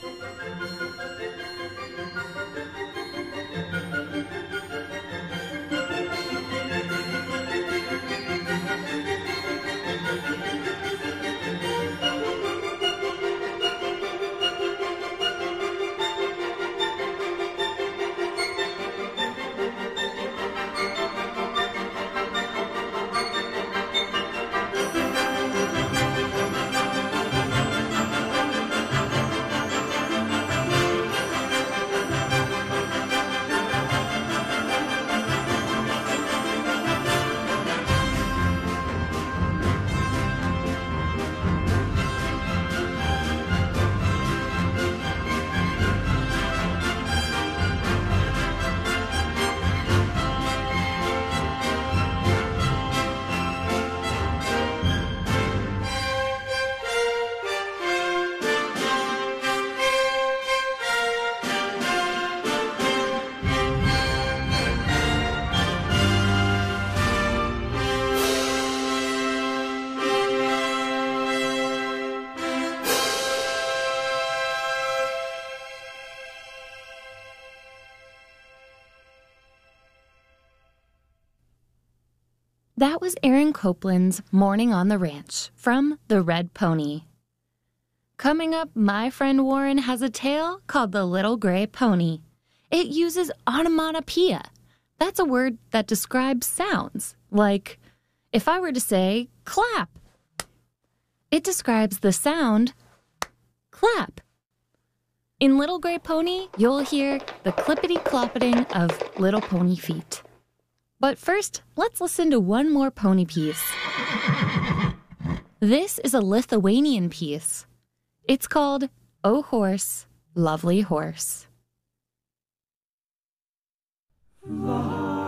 That was Aaron Copland's Morning on the Ranch from The Red Pony. Coming up, my friend Warren has a tale called The Little Gray Pony. It uses onomatopoeia. That's a word that describes sounds, like if I were to say clap. It describes the sound clap. In Little Gray Pony, you'll hear the clippity-cloppeting of little pony feet. But first, let's listen to one more pony piece. This is a Lithuanian piece. It's called "O Horse, Lovely Horse."